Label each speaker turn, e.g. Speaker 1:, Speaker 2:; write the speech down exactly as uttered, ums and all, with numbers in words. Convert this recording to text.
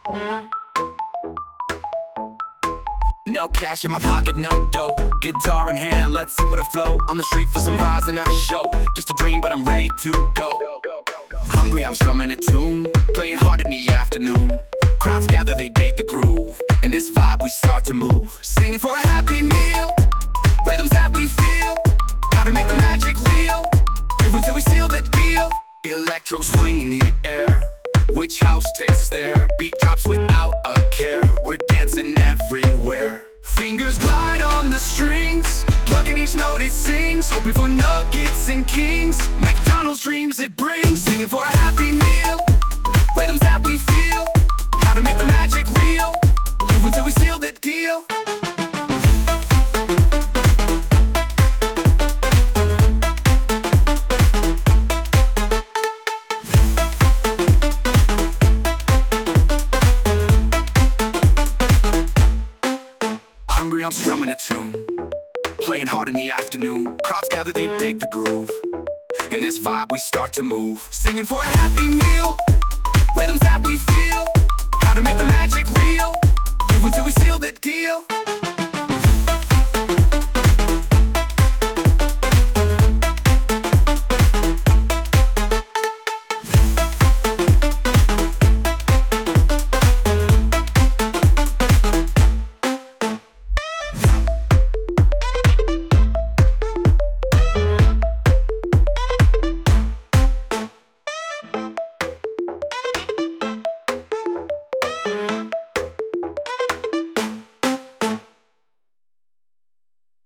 Speaker 1: No cash in my pocket, no dough. Guitar in hand, let's see what I flow. On the street for some vibes and a show. Just a dream, but I'm ready to go. Hungry, I'm strumming a tune, playing hard in the afternoon. Crowds gather, they dig the groove. In this vibe, we start to move. Singing for a happy meal, rhythms that we feel. Gotta make the magic real, move until we seal the deal. Electro swing in the air, which house takes there? Beat drops without a care, we're dancing everywhere. Fingers glide on the strings, plucking each note it sings. Hoping for nuggets and kings, McDonald's dreams it brings. Singing for a happy meal, rhythms that we feel. How to make the magic real, move until we seal the deal. Hungry, I'm strumming a tune, playing hard in the afternoon. Crowds gather, they dig the groove. In this vibe, we start to move. Singing for a happy meal, rhythms that we feel. How to make the magic real, move until we seal the deal.